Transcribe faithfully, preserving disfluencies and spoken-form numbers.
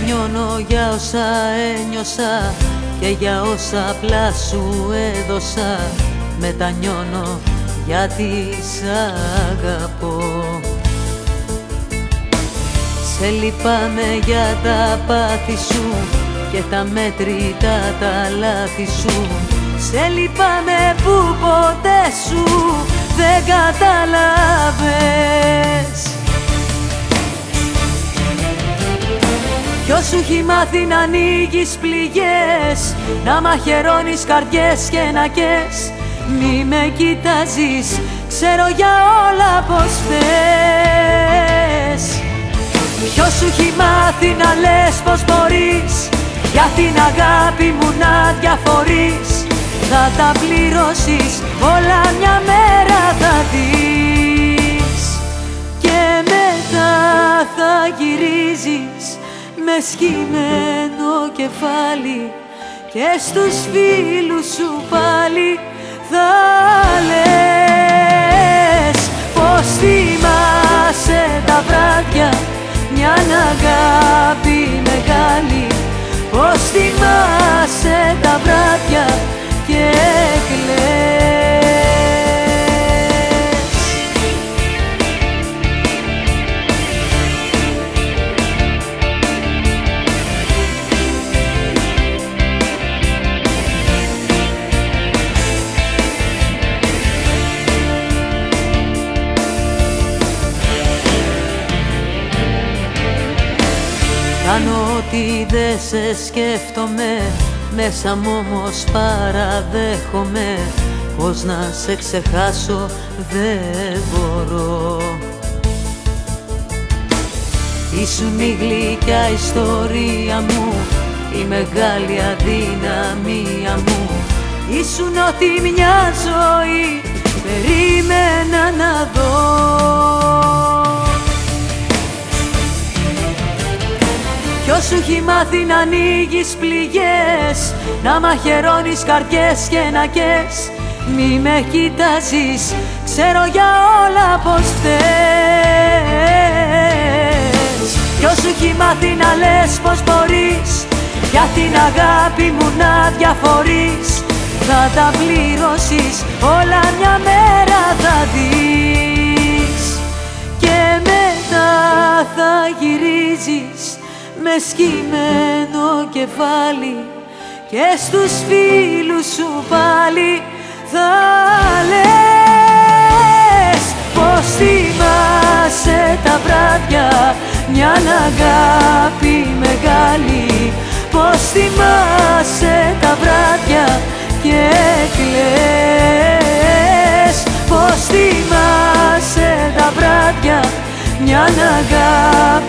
Μετανιώνω για όσα ένιωσα και για όσα απλά σου έδωσα. Μετανιώνω γιατί σ' αγαπώ. Σε λυπάμαι για τα πάθη σου και τα μέτρητα τα λάθη σου. Σε λυπάμαι που ποτέ σου δεν κατάλαβες. Ποιος σου έχει μάθει να ανοίγεις πληγές, να μαχαιρώνεις καρδιές και να καις. Μη με κοιτάζεις, ξέρω για όλα πως θες. Ποιος σου έχει μάθει να λες πως μπορείς, για την αγάπη μου να διαφορείς. Θα τα πληρώσεις όλα, μια μέρα θα δεις. Και μετά θα γυρίζεις με σκυμμένο κεφάλι και στους φίλους σου πάλι θα λες πως θυμάσαι τα βράδια, μια αγάπη μεγάλη. Πως θυμάσαι τα βράδια και κλαις. Κάνω ό,τι δεν σε σκέφτομαι, μέσα μου όμως παραδέχομαι πως να σε ξεχάσω δεν μπορώ. Ήσουν η γλυκιά ιστορία μου, η μεγάλη αδυναμία μου. Ήσουν ό,τι μια ζωή περίμενα να δω. Ποιος σου έχει μάθει να ανοίγεις πληγές, να μαχαιρώνεις καρδιές και να καις. Μη με κοιτάζεις, ξέρω για όλα πως θες. Ποιος σου έχει μάθει να λες πως μπορείς, για την αγάπη μου να διαφορείς. Θα τα πληρώσεις όλα, μια μέρα θα δεις. Και μετά θα γυρίζεις με σκυμμένο κεφάλι και στους φίλους σου πάλι θα λες πως θυμάσαι τα βράδια, μια αγάπη μεγάλη. Πως θυμάσαι τα βράδια και κλαις. Πως θυμάσαι τα βράδια, μια αγάπη